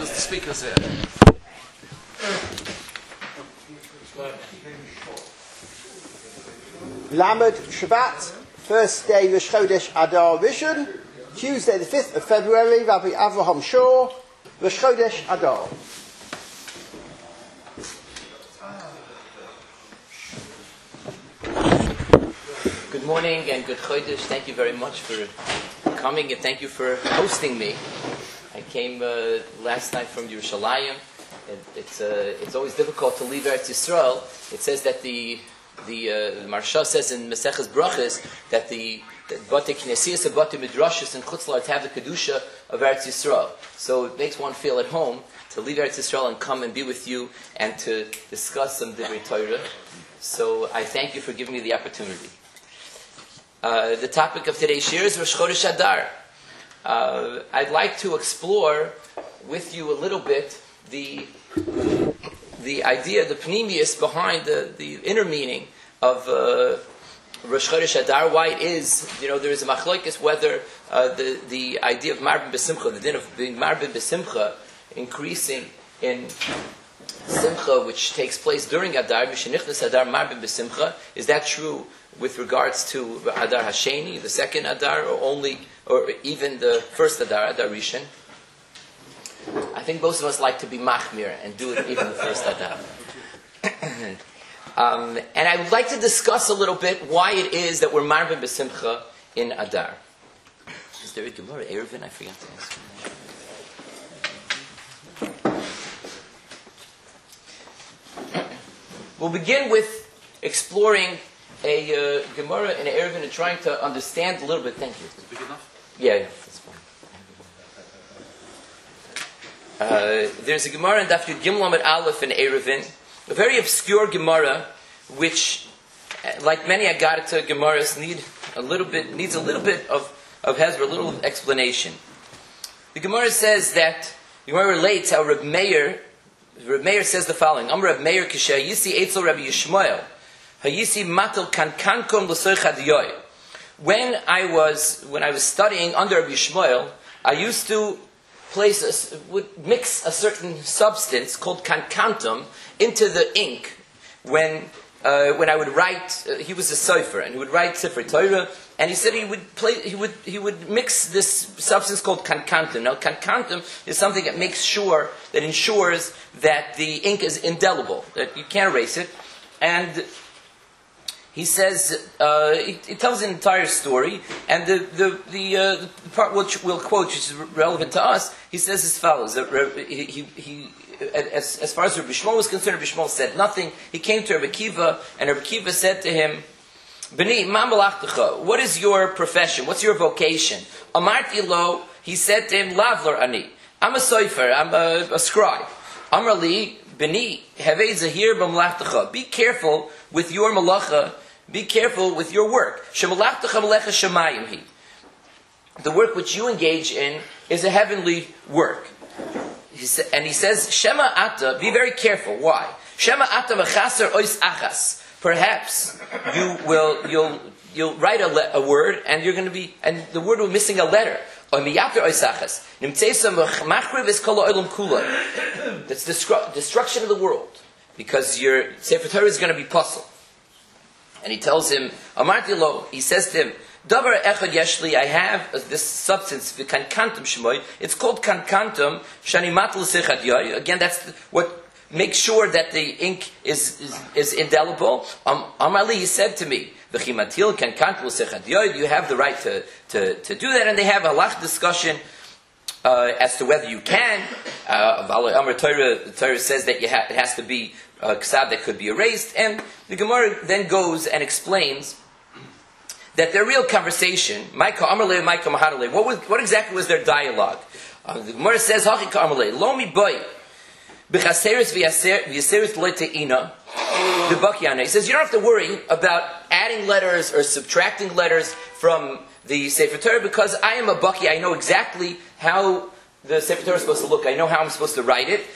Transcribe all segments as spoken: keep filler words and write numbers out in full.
because the speaker's here. Lamed Shabbat, first day Rosh Chodesh Adar Rishon, Tuesday the fifth of February, Rabbi Avraham Shor, Rosh Chodesh Adar. Good morning and good Chodesh. Thank you very much for coming and thank you for hosting me. I came uh, last night from Yerushalayim. It, it's uh, it's always difficult to leave Eretz Yisrael. It says that the the, uh, the Marsha says in Maseches Brachas that the Bate Knesias and Bate Midrashis and Chutz La'aretz have the kedusha of Eretz Yisrael. So it makes one feel at home to leave Eretz Yisrael and come and be with you and to discuss some Divrei Torah. So I thank you for giving me the opportunity. Uh, the topic of today's shir is Rosh Chodesh Adar. Uh, I'd like to explore with you a little bit the the idea, the pnimius behind the, the inner meaning of uh, Rosh Chodesh Adar. Why it is, you know, there is a machlokes whether uh, the the idea of Marbin B'Simcha, the din of being Marbin B'Simcha, increasing in Simcha, which takes place during Adar, Mishenichnas Adar Marbin B'Simcha, is that true with regards to Adar Hasheni, the second Adar, or only, or even the first Adar, Adar Rishon? I think most of us like to be machmir and do it even the first Adar. um, and I would like to discuss a little bit why it is that we're Marbin B'Simcha in Adar. Is there a Gemara Eruvin? I forgot to ask. We'll begin with exploring a uh, Gemara and an Eruvin and trying to understand a little bit. Thank you. Big enough? Yeah, yeah, that's fine. Uh, there's a Gemara in Daf Yud Gimel Amud Aleph in Eruvin, a very obscure Gemara, which, like many Agarta Gemaras, need a little bit needs a little bit of of Hezbollah, a little explanation. The Gemara says that the Gemara relates how Reb Meir, Reb Meir says the following: Amar Reb Meir Kisha Yisi Eitzel Rabbi Yishmael. Hayisi matel kankankom l'soichad yoy. When I was when I was studying under Rabbi Yishmael, I used to place a, would mix a certain substance called kankantum into the ink when uh, when I would write. Uh, he was a sofer and he would write Sefer Torah, and he said he would play he would he would mix this substance called kankantum. Now kankantum is something that makes sure that ensures that the ink is indelible, that you can't erase it, and he says, uh, he, he tells an entire story, and the the the, uh, the part which we'll quote, which is relevant to us, he says as follows: that he, he, he as, as far as Rabbi Shmuel was concerned, Rabbi Shmuel said nothing. He came to Rabbi Kiva, and Rabbi Kiva said to him, "B'ni, ma malachtecha? What is your profession? What's your vocation?" Amarti lo, he said to him, "Lavler ani. I'm a sofer. I'm a, a scribe." Amrali, B'ni, havei zahir b'malachtecha. Be careful with your malacha. Be careful with your work. The work which you engage in is a heavenly work. He sa- and he says, Shema ata, be very careful. Why? Shema ata v'chaser ois achas. Perhaps you will, you'll, you'll write a, le- a word and you're going to be, and the word will be missing a letter. That's destru- destruction of the world. Because your Sefer Torah is going to be puzzled. And he tells him, Amarti lo, he says to him, Davar echad yeshli, I have this substance, kankantum shemoy, it's called kankantum, shani matel sechad yoy. Again, that's the, what makes sure that the ink is, is, is indelible. Um, Amarli, he said to me, V'chimatil kankantum sechad yoy, you have the right to, to, to do that, and they have a halach discussion uh, as to whether you can. Uh, Amar Torah, the Torah says that you ha- it has to be Uh, ksab that could be erased, and the Gemara then goes and explains that their real conversation, what was what exactly was their dialogue? Uh, the Gemara says, "Lo mi boy b'chaseris v'yaseris loiteina b'bakiana." He says you don't have to worry about adding letters or subtracting letters from the Sefer Torah because I am a baki. I know exactly how the Sefer Torah is supposed to look. I know how I'm supposed to write it.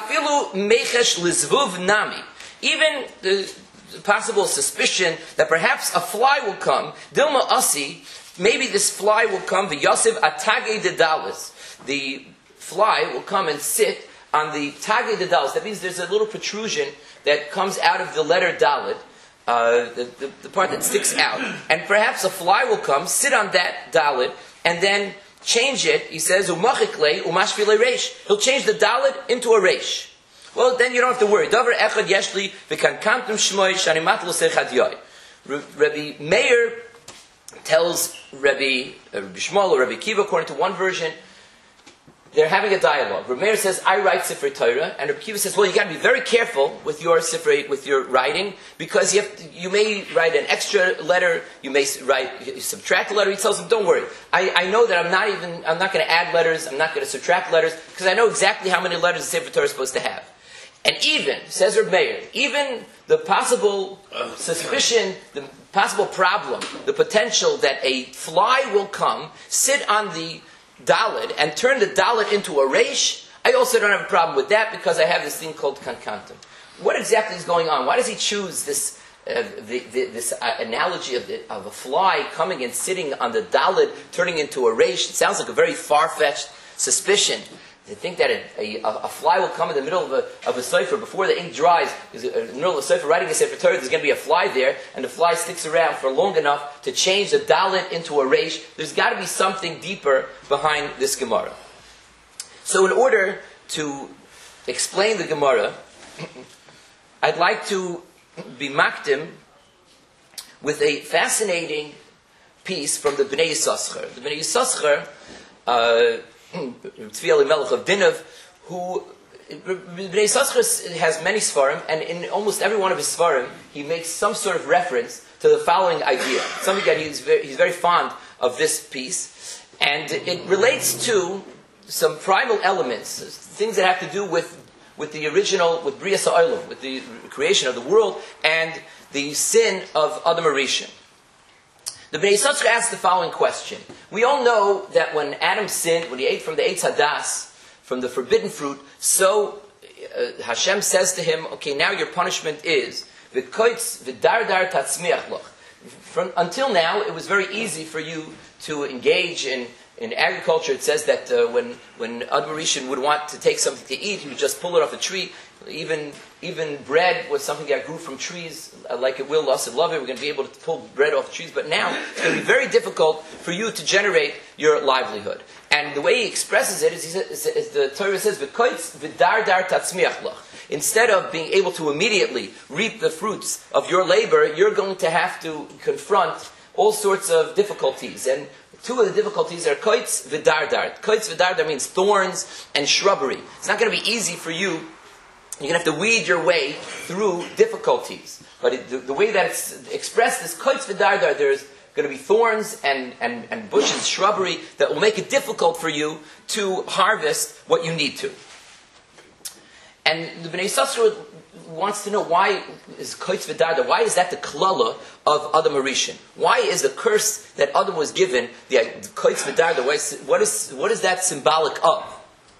Even the possible suspicion that perhaps a fly will come, Dilma Asi, maybe this fly will come, the Yosef Atage de Dalis, the fly will come and sit on the Tagli de Dalit. That means there's a little protrusion that comes out of the letter Dalit, uh, the, the, the part that sticks out. And perhaps a fly will come, sit on that Dalit, and then change it. He says, Umachikle, umashvile reish. He'll change the Dalit into a reish. Well, then you don't have to worry. Davar echad yeshli v'kankantum shmoy shanimat l'sech hadyoy. Rabbi Meir tells Rabbi, uh, Rabbi Shmuel or Rabbi Kiva, according to one version, they're having a dialogue. Rabbi Meir says, I write Sifrei Torah, and Rabbi Kiva says, well, you got to be very careful with your Sifrei, with your writing, because you have to, you may write an extra letter, you may write, you subtract a letter. He tells him, don't worry. I, I know that I'm not even, I'm not going to add letters, I'm not going to subtract letters, because I know exactly how many letters the Sifrei Torah is supposed to have. And even, says Rabbi Meir, even the possible suspicion, the possible problem, the potential that a fly will come, sit on the Dalit, and turn the Dalit into a reish, I also don't have a problem with that because I have this thing called kankantum. What exactly is going on? Why does he choose this uh, the, the, this uh, analogy of, the, of a fly coming and sitting on the Dalit, turning into a reish? It sounds like a very far-fetched suspicion. To think that a, a, a fly will come in the middle of a, of a sefer before the ink dries, in the middle of a sefer writing a sefer Torah, there's going to be a fly there, and the fly sticks around for long enough to change the Dalit into a reish. There's got to be something deeper behind this Gemara. So in order to explain the Gemara, I'd like to be makdim with a fascinating piece from the Bnei Yissaschar. The Bnei Yissaschar, uh, Tzvi Elimelech of Dinov, who Bnei Yissaschar has many svarim, and in almost every one of his svarim, he makes some sort of reference to the following idea. Something that he's very, he's very fond of this piece, and it relates to some primal elements, things that have to do with with the original, with Bria Sa'olam, with the creation of the world, and the sin of Adam Arishan. The Bnei Yissaschar asks the following question. We all know that when Adam sinned, when he ate from the Eitz Hadas, from the forbidden fruit, so uh, Hashem says to him, okay, now your punishment is, V'koitz v'dardar tatzmiach loch. From, until now, it was very easy for you to engage in, in agriculture. It says that uh, when, when Adam Arishan would want to take something to eat, he would just pull it off a tree. Even even bread was something that grew from trees, uh, like it will Lasid Love it. We're going to be able to pull bread off trees, but now it's going to be very difficult for you to generate your livelihood. And the way he expresses it is, he says, is the Torah says, "V'koitz v'dardar tatzmiach loch." Instead of being able to immediately reap the fruits of your labor, you're going to have to confront all sorts of difficulties. And two of the difficulties are koitz v'dardar. Koitz v'dardar means thorns and shrubbery. It's not going to be easy for you. You're going to have to weed your way through difficulties. But it, the, the way that it's expressed is koitz v'dardar. There's going to be thorns and, and, and bushes, shrubbery, that will make it difficult for you to harvest what you need to. And the Bnei Yissaschar wants to know, why is koitz v'dardar, why is that the klala of Adam Arishan? Why is the curse that Adam was given, the koitz v'dardar, what is, what is that symbolic of?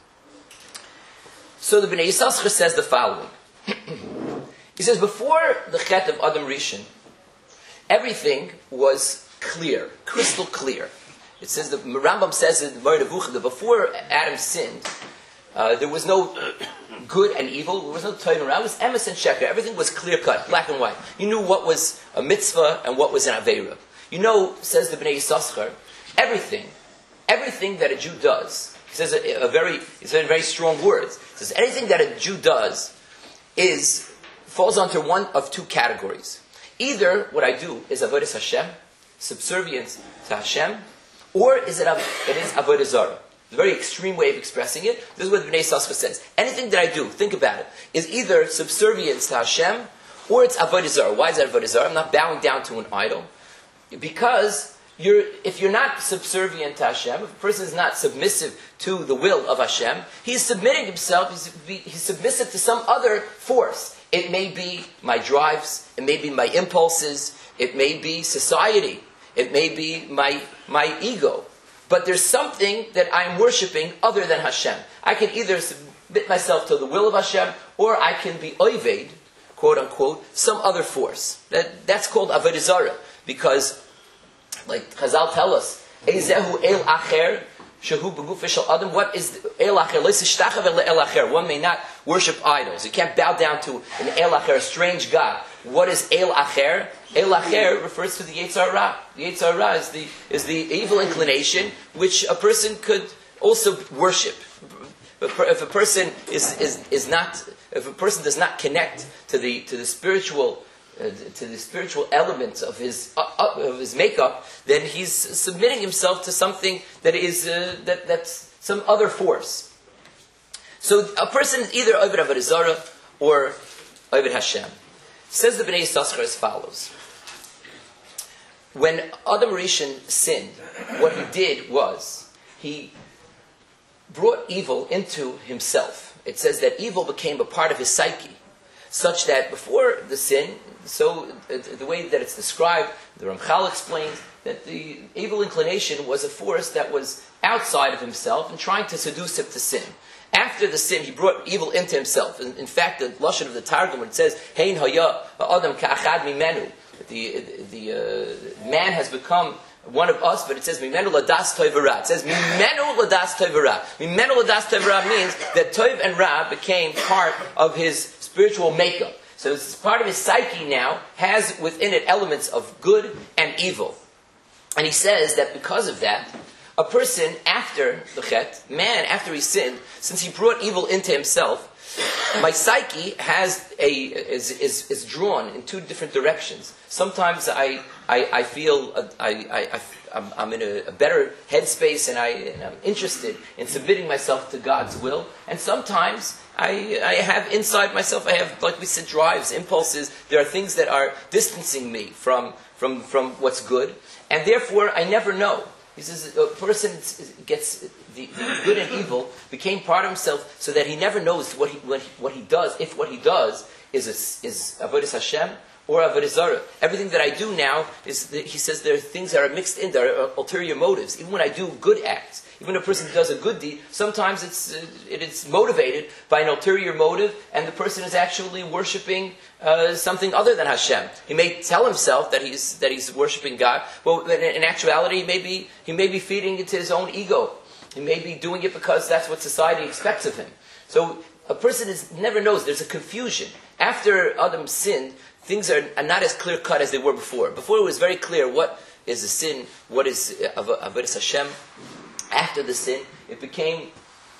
So the Bnei Yissaschar says the following. He says, before the chet of Adam Rishon, everything was clear, crystal clear. It says, the Rambam says in Moreh Nevuchim that before Adam sinned, uh, there was no good and evil, there was no time around, it was emes and sheker. Everything was clear cut, black and white. You knew what was a mitzvah and what was an aveira. You know, says the Bnei Yissaschar, everything, everything that a Jew does, he says a, a very, he said very strong words. He says anything that a Jew does is falls under one of two categories. Either what I do is avodas Hashem, subservience to Hashem, or is it it is avodah zarah. It's a very extreme way of expressing it. This is what Bnei Yissaschar says. Anything that I do, think about it, is either subservience to Hashem or it's avodah zarah. Why is that avodah zarah? I'm not bowing down to an idol, because You're, if you're not subservient to Hashem, if a person is not submissive to the will of Hashem, he's submitting himself, he's, he's submissive to some other force. It may be my drives, it may be my impulses, it may be society, it may be my, my ego. But there's something that I'm worshipping other than Hashem. I can either submit myself to the will of Hashem, or I can be oived, quote unquote, some other force. That, that's called avodah zarah, because like Chazal tell us, Ezehu el acher, Shehu b'gufei shel adam. What is el acher? Lo yishtachave le'el acher. One may not worship idols. You can't bow down to an el acher, a strange god. What is el acher? El acher refers to the Yetzer Hara. The Yetzer Hara is the is the evil inclination which a person could also worship. If a person is is is not, if a person does not connect to the to the spiritual. Uh, to the spiritual elements of his uh, uh, of his makeup, then he's submitting himself to something that is uh, that that's some other force. So a person is either Oved Avodah Zarah or Oved Hashem. Says the Bnei Yissaschar as follows: when Adam Rishon sinned, what he did was he brought evil into himself. It says that evil became a part of his psyche, such that before the sin, so uh, the way that it's described, the Ramchal explains that the evil inclination was a force that was outside of himself and trying to seduce him to sin. After the sin, he brought evil into himself. In, in fact, the lashon of the Targum, when it says Hein haya adam ka'achad mimenu, the the uh, man has become one of us, but it says mimenu ladas tov v'ra. It says mimenu ladas tov v'ra. Mimenu ladas tov v'ra means that tov and ra became part of his spiritual makeup. So it's part of his psyche now, has within it elements of good and evil. And he says that because of that, a person after the chet, man after he sinned, since he brought evil into himself, my psyche has a is, is, is drawn in two different directions. Sometimes I I, I feel uh, I, I, I I'm, I'm in a, a better headspace and I and I'm interested in submitting myself to God's will. And sometimes I I have inside myself I have, like we said, drives, impulses. There are things that are distancing me from from from what's good, and therefore I never know. He says a person gets the, the good and evil became part of himself, so that he never knows what he what he, what he does. If what he does is a, is avodas Hashem or avodas Zarah. Everything that I do now is, the, he says, there are things that are mixed in. There are ulterior motives. Even when I do good acts, even when a person does a good deed, sometimes it's uh, it is motivated by an ulterior motive, and the person is actually worshiping uh, something other than Hashem. He may tell himself that he's that he's worshiping God, but in, in actuality, he may be he may be feeding into his own ego. He may be doing it because that's what society expects of him. So a person is never knows. There's a confusion. After Adam sinned, things are, are not as clear cut as they were before. Before it was very clear what is a sin, what is avodas Hashem. After the sin, it became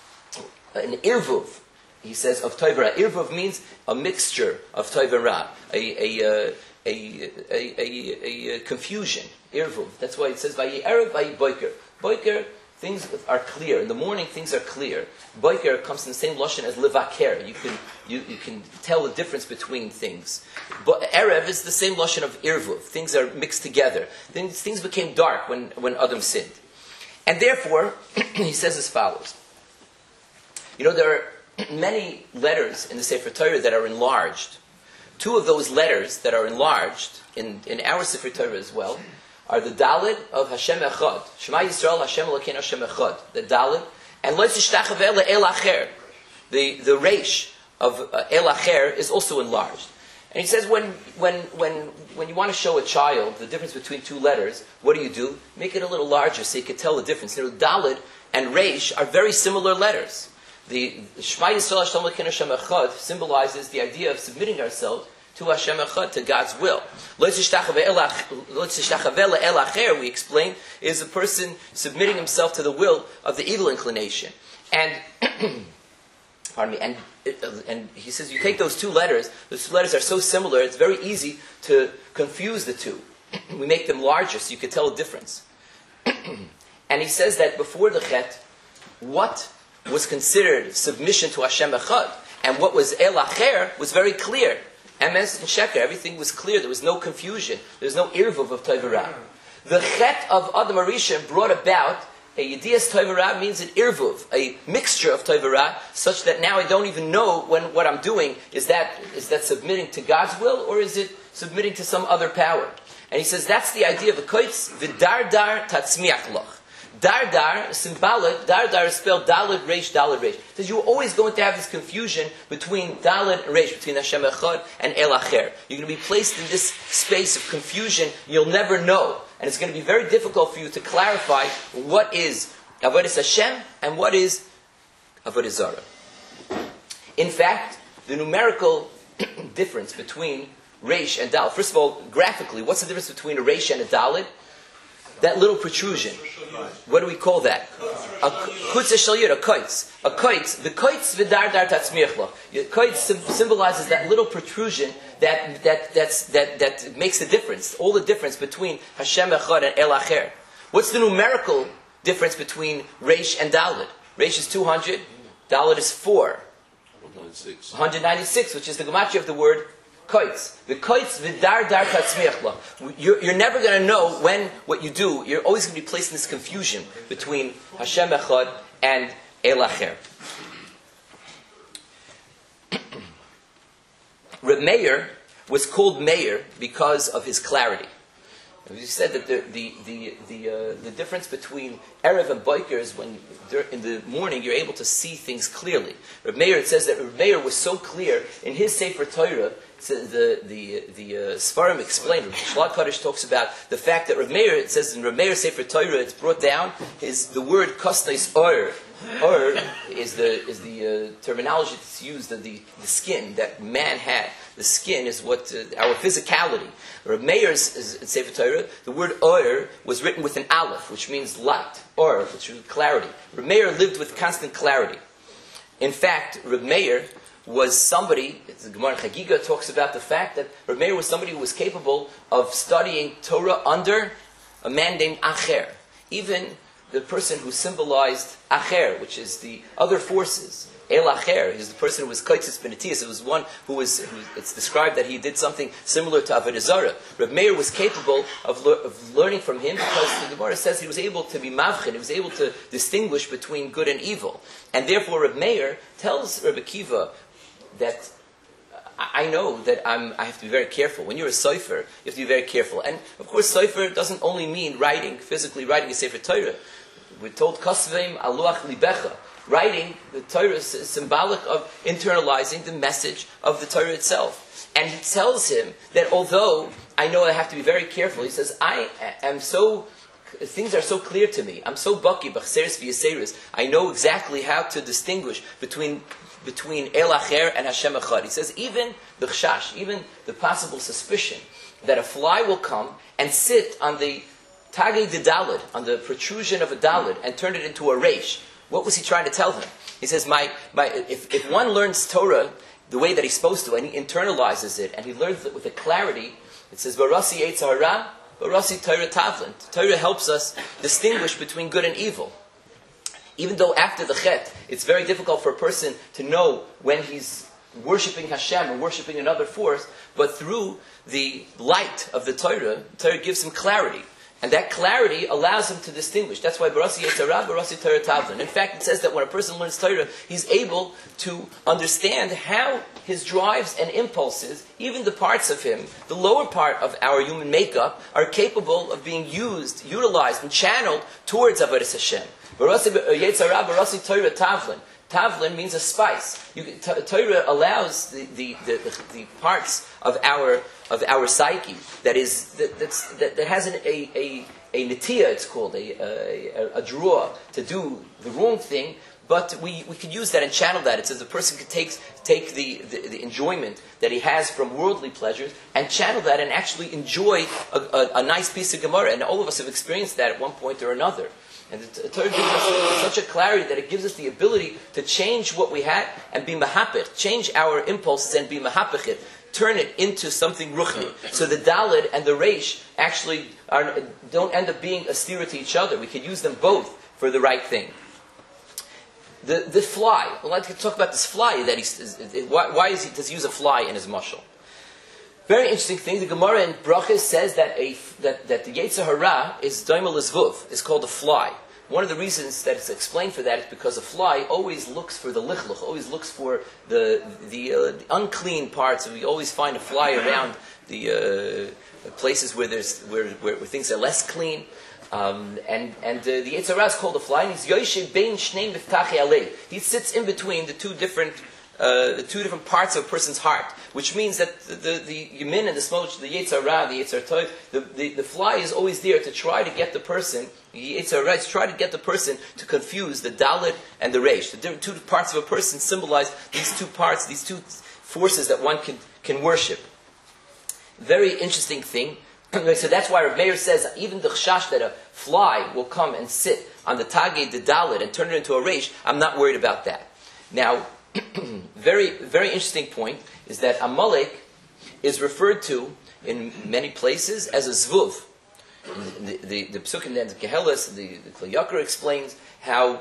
an irvuv. He says of tov ra. Irvuv means a mixture of tov and ra, a a, a a a a confusion. Irvuv. That's why it says vayi erev vayi boiker. Boiker, things are clear. In the morning, things are clear. Boiker comes in the same lashon as levaker. You can you, you can tell the difference between things. But erev is the same lashon of irvuv. Things are mixed together. Things things became dark when when Adam sinned. And therefore, he says as follows. You know, there are many letters in the Sefer Torah that are enlarged. Two of those letters that are enlarged, in, in our Sefer Torah as well, are the Dalet of Hashem Echad. Shema Yisrael, Hashem Elokeinu, Hashem Echad. The Dalet. And Lo Tishtachaveh Le'el Acher. The, the Reish of uh, El Acher is also enlarged. And he says when, when, when, when you want to show a child the difference between two letters, what do you do? Make it a little larger so you can tell the difference. You know, Dalet and Reish are very similar letters. The Shema Yisrael Hashem Elokeinu Hashem Echad symbolizes the idea of submitting ourselves to Hashem Echad, to God's will. Lo Tishtachaveh Le'el Acher, we explain, is a person submitting himself to the will of the evil inclination. And pardon me, and and he says you take those two letters, those two letters are so similar, it's very easy to confuse the two. We make them larger so you can tell the difference. And he says that before the Chet, what was considered submission to Hashem Echad, and what was El Acher was very clear. Emes and Sheker, everything was clear, there was no confusion, there was no irvuv of Tov Ra. The Chet of Adam Rishon brought about a Yedias Tov Ra, means an irvuv, a mixture of Tov Ra, such that now I don't even know when what I'm doing, is that is that submitting to God's will, or is it submitting to some other power? And he says that's the idea of a koitz, v'dar dar tatzmiach loch. Dar dar, symbolic, dar dar is spelled Dalet Reish, Dalet Reish. It says you're always going to have this confusion between Dalet and Reish, between Hashem Echad and El Acher. You're going to be placed in this space of confusion, you'll never know. And it's going to be very difficult for you to clarify what is Avodas Hashem and what is Avodah Zarah. In fact, the numerical difference between Reish and Dalet. First of all, graphically, what's the difference between a Reish and a Dalet? That little protrusion. What do we call that? A chutz shel yid, a koitz. A koitz. The koitz v'dar dar tatzmiach lo. Koitz symbolizes that little protrusion that that that's, that that makes the difference. All the difference between Hashem echad and El Acher. What's the numerical difference between Reish and Dalet? Reish is two hundred. Dalet is four. one hundred ninety-six, which is the gematria of the word koitz. The koitz v'dar dar tatzmiach lo. You're, you're never going to know when what you do. You're always going to be placed in this confusion between Hashem echad and El Acher. Reb Meir was called Meir because of his clarity. We said that the the the the, uh, the difference between Erev and Boker is when in the morning you're able to see things clearly. Reb Meir, it says that Reb Meir was so clear in his Sefer Torah. The the the uh, Sfarim explained. Shlach Kodesh talks about the fact that Reb Meir, it says in Reb Meir Sefer Torah, it's brought down is the word kostais or. Or is the is the uh, terminology that's used of the, the skin that man had. The skin is what uh, our physicality. Reb Meir's in Sefer Torah, the word or was written with an aleph, which means light, or which means clarity. Reb Meir lived with constant clarity. In fact, Reb Meir was somebody. The Gemara in Chagiga talks about the fact that Reb Meir was somebody who was capable of studying Torah under a man named Acher. Even the person who symbolized Acher, which is the other forces. El Acher is the person who was Koitzis Benetias. It was one who was, who, it's described that he did something similar to Avodah Zarah. Reb Meir was capable of, le- of learning from him because the Gemara says he was able to be mavchen, he was able to distinguish between good and evil. And therefore Reb Meir tells Reb Akiva that I know that I'm, I have to be very careful. When you're a sofer, you have to be very careful. And of course, sofer doesn't only mean writing, physically writing a Sefer Torah. We're told, Kosveim aluach libecha. Writing the Torah is symbolic of internalizing the message of the Torah itself. And he tells him that although I know I have to be very careful, he says, I am so, things are so clear to me. I'm so baki, b'chseres v'yaseres. I know exactly how to distinguish between between El Acher and Hashem Echad. He says, even the chashash, even the possible suspicion that a fly will come and sit on the Tagei de Dalet, on the protrusion of a Dalet, and turn it into a Reish. What was he trying to tell him? He says, my, my, if, if one learns Torah the way that he's supposed to, and he internalizes it, and he learns it with a clarity, it says, Barasi Eitz Hara, Barasi Torah Tavlin. Torah helps us distinguish between good and evil. Even though after the Chet, it's very difficult for a person to know when he's worshipping Hashem or worshipping another force, but through the light of the Torah, Torah gives him clarity. And that clarity allows him to distinguish. That's why Barasi Yetzirah, Barasi Torah Tavlin. In fact, it says that when a person learns Torah, he's able to understand how his drives and impulses, even the parts of him, the lower part of our human makeup, are capable of being used, utilized, and channeled towards Avodas Hashem. Barasi Yetzirah, Barasi Torah Tavlin. Tavlin means a spice. You, t- Torah allows the, the, the, the, the parts of our of our psyche that is that, that's, that, that has an, a a a netiya, it's called a a, a draw to do the wrong thing. But we, we could use that and channel that. It says the person could take take the, the, the enjoyment that he has from worldly pleasures and channel that and actually enjoy a, a, a nice piece of Gemara. And all of us have experienced that at one point or another. And the Torah gives us such a clarity that it gives us the ability to change what we had and be mahapich, change our impulses and be mahapichit, turn it into something ruchni. So the Dalet and the Reish actually are, don't end up being astira to each other. We could use them both for the right thing. The the fly. I'd like to talk about this fly. That he's, why, why is he, does he use a fly in his mashal? Very interesting thing. The Gemara in Brachos says that a that, that the Yetzer Hara is daimel lezvuv, is called a fly. One of the reasons that it's explained for that is because a fly always looks for the lichluch, always looks for the the, uh, the unclean parts. We always find a fly around the uh, places where there's where, where where things are less clean. Um, and and uh, the Yetzer Hara is called a fly, and he's Yoshev Bein Shnei Miftachi Alei. He sits in between the two different uh, the two different parts of a person's heart, which means that the the, the Yamin and the Smoch, the Yetzer Hara, the Yetzer Tov, the, the the fly is always there to try to get the person, the Yetzer Hara, to try to get the person to confuse the Dalet and the Reish. The different two parts of a person symbolize these two parts, these two forces that one can can worship. Very interesting thing. So that's why Rav Meir says even the chashash that a fly will come and sit on the Tagid, the Dalet, and turn it into a Reish, I'm not worried about that. Now, very, very interesting point is that Amalek is referred to in many places as a Zvuv. The the, the Psukim, the Kehelis, the, the Kli Yakar explains how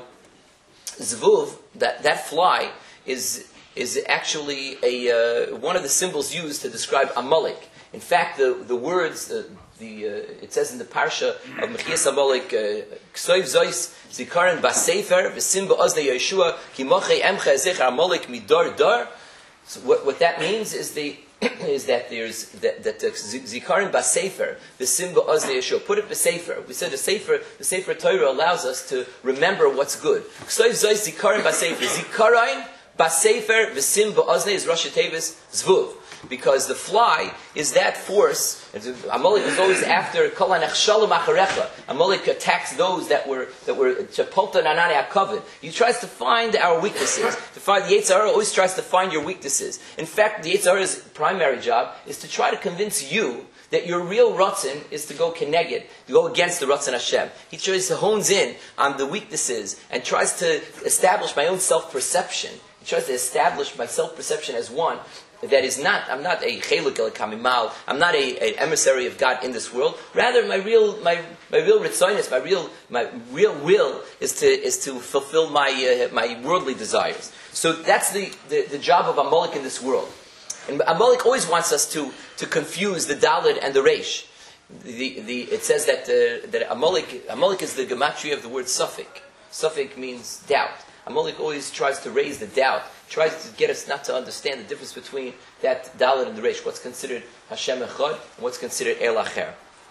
Zvuv, that, that fly, is is actually a uh, one of the symbols used to describe Amalek. In fact, the, the words, uh, the uh, it says in the parsha of Mechias Amalek, Ksoiv Zois Zikaron Basefer V'Sim Ba'oznei Yeshua Ki Mochei Emcha Zecher Amalek Midor Dar. So what, what that means is the is that there's that, that uh, Zikaron Basefer V'Sim Ba'oznei Yeshua. Put it Basefer. We said the Sefer the Sefer Torah allows us to remember what's good. Ksoiv Zois Zikaron Basefer Zikaron Basefer V'Sim Ba'oznei is Rosh Tevis Zvuv. Because the fly is that force. Amalek is always after Kol HaNechshalim Acharecha. Amalek attacks those that were that were Chapolta Nanane HaKavod. He tries to find our weaknesses. To find the Yetzer Hara always tries to find your weaknesses. In fact, the Yetzer Hara's primary job is to try to convince you that your real Ratzon is to go keneged, to go against the Ratzon Hashem. He tries to hones in on the weaknesses and tries to establish my own self-perception. He tries to establish my self-perception as one that is not, I'm not a cheluk el kamimal, I'm not a, a emissary of God in this world. Rather, my real, my, my real ritzonis, my real, my real will is to, is to fulfill my, uh, my worldly desires. So that's the, the, the job of Amalek in this world. And Amalek always wants us to, to confuse the Dalet and the Reish. The, the, it says that, uh, that Amalek, Amalek is the gematria of the word Suffolk. Suffolk means doubt. Amalek always tries to raise the doubt, tries to get us not to understand the difference between that Dalet and the Reish, what's considered Hashem Echad and what's considered El Acher.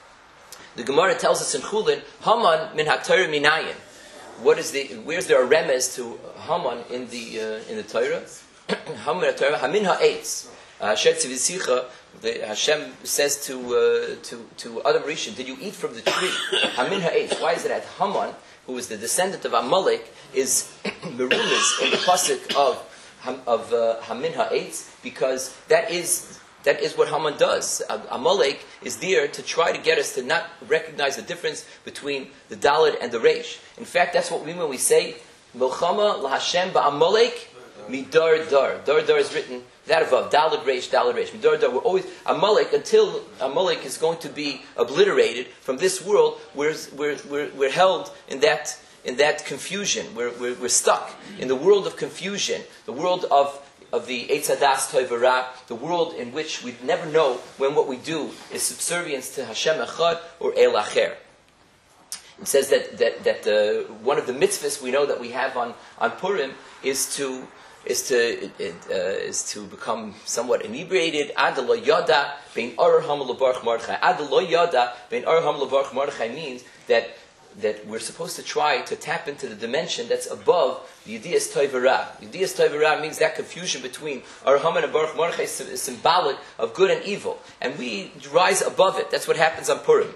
The Gemara tells us in Chulin, Haman min haTorah minayin. What is the? Where's there a remez to Haman in the uh, in the Torah? Haman min haTorah hamin ha'etz. Asher tzivisicha. Hashem says to uh, to to Adam Rishon, did you eat from the tree? Hamin ha'etz. Why is it that Haman, who is the descendant of Amalek, is merunas in the pasuk of of uh, Hamin ha'etz, because that is that is what Haman does. Uh, Amalek is there to try to get us to not recognize the difference between the Dalet and the Reish. In fact, that's what we mean when we say Milchama laHashem ba'Amalek midar dar. Dar dar is written that above Dalet Reish, Dalet Reish. Midar dar. We're always Amalek until Amalek is going to be obliterated from this world. We're we're we're, we're held in that. In that confusion, we're, we're, we're stuck in the world of confusion, the world of, of the Eitz Hadas Tov Ra, the world in which we never know when what we do is subservience to Hashem Echad or El Acher. It says that that, that uh, one of the mitzvahs we know that we have on, on Purim is to is to uh, is to become somewhat inebriated. Ad lo yada bein Or Hamel Levarach Mordechai. Ad lo yada bein Or Hamel Levarach Mordechai means that. that we're supposed to try to tap into the dimension that's above the Yedias Tov Ra. Yedias Tov Ra means that confusion between Or Haman and Baruch Mordechai is symbolic of good and evil. And we rise above it. That's what happens on Purim.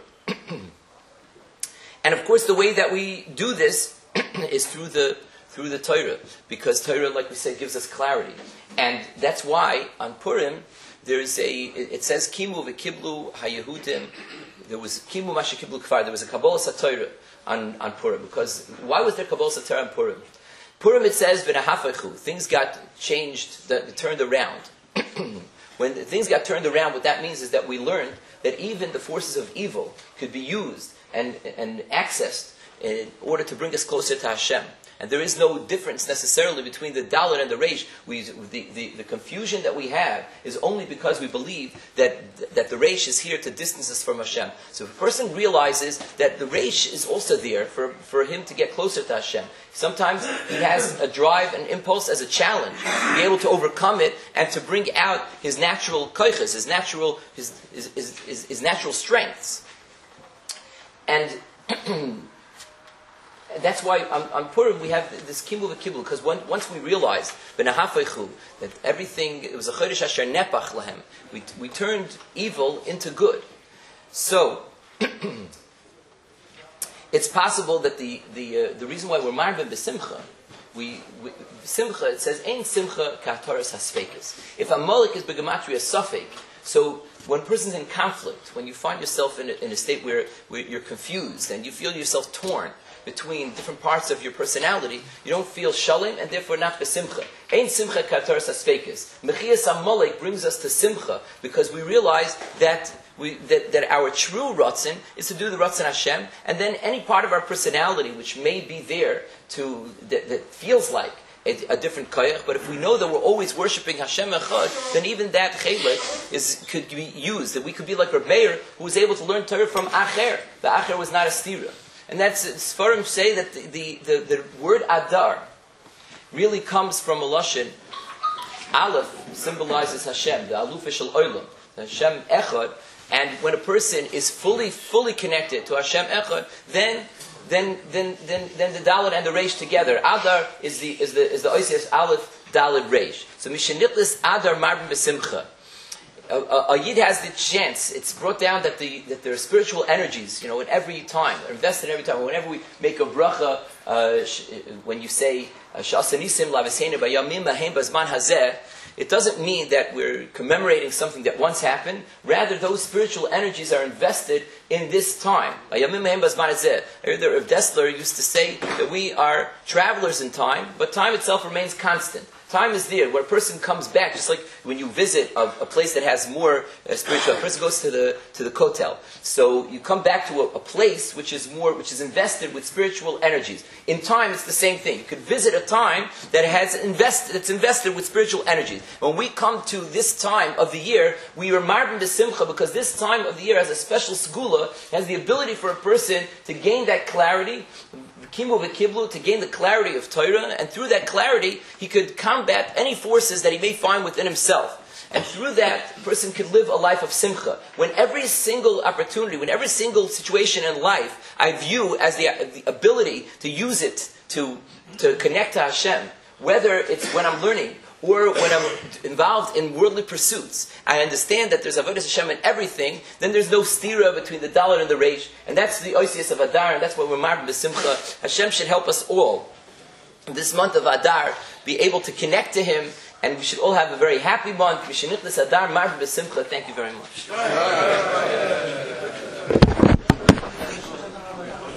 And of course the way that we do this is through the through the Torah. Because Torah, like we said, gives us clarity. And that's why on Purim there's a, it says, Kimu v'kiblu haYehudim. There was Kimu Masha Kiblu Kfar. There was a Kabbalah Satorah on, on Purim. Because why was there Kabbalah Satorah on Purim? Purim, it says v'nahafachu. Things got changed, that turned around. When things got turned around, what that means is that we learned that even the forces of evil could be used and and accessed in order to bring us closer to Hashem. And there is no difference necessarily between the Dalet and the Reish. We, the, the, the confusion that we have is only because we believe that, that the Reish is here to distance us from Hashem. So if a person realizes that the Reish is also there for, for him to get closer to Hashem, sometimes he has a drive, an impulse as a challenge, to be able to overcome it and to bring out his natural koiches, his natural, his, his, his, his, his natural strengths. And that's why on, on Purim we have this kibbul v'kibbul, because once we realized that everything, it was a chodesh asher nepach lahem, we we turned evil into good. So it's possible that the the uh, the reason why we're marvin b'simcha, we, we simcha, it says ein simcha ka'toras hasfekes. If a molik is begematria safek, so when a person's in conflict, when you find yourself in a, in a state where, where you're confused and you feel yourself torn between different parts of your personality, you don't feel shalom and therefore not besimcha. Ein simcha ka'toras hasfekes. Mechias hamolik brings us to simcha because we realize that we that, that our true ratzon is to do the ratzon Hashem, and then any part of our personality which may be there to that, that feels like A, a different koyach, but if we know that we're always worshiping Hashem Echad, then even that chelik is could be used. That we could be like Reb Meir, who was able to learn Torah from Acher. The Acher was not a stira, and that's Sfarim say that the the, the the word Adar really comes from a lashon. Aleph symbolizes Hashem, the Aluf Shel Olam, Hashem Echad, and when a person is fully fully connected to Hashem Echad, then. Then, then, then, then the Dalet and the Reish together. Adar is the is the is the Oisius Aleph Dalet Reish. So Mishnitlis Adar Marbin B'Simcha. A, a, a Yid has the chance. It's brought down that the that there are spiritual energies. You know, in every time, invested in every time. Whenever we make a bracha, uh, sh, when you say Shasanisim Laviseinu Bayamim Mahem Bazman Hazeh, it doesn't mean that we're commemorating something that once happened. Rather, those spiritual energies are invested in this time. I heard that Rav Dessler used to say that we are travelers in time, but time itself remains constant. Time is there, where a person comes back, just like when you visit a, a place that has more uh, spiritual. A person goes to the to the kotel, so you come back to a, a place which is more, which is invested with spiritual energies. In time, it's the same thing. You could visit a time that has invested, that's invested with spiritual energies. When we come to this time of the year, we are marbin b'simcha because this time of the year has a special segula, has the ability for a person to gain that clarity. Kimu v'kiblu, to gain the clarity of Torah, and through that clarity, he could combat any forces that he may find within himself. And through that, a person could live a life of simcha. When every single opportunity, when every single situation in life, I view as the, the ability to use it to, to connect to Hashem, whether it's when I'm learning, or when I'm involved in worldly pursuits, I understand that there's avodas Hashem in everything, then there's no stira between the dalet and the reish, and that's the oisius of Adar, and that's why we're marvin b'simcha. Hashem should help us all, in this month of Adar, be able to connect to Him, and we should all have a very happy month. Mishenichlis Adar, marvin b'simcha. Thank you very much.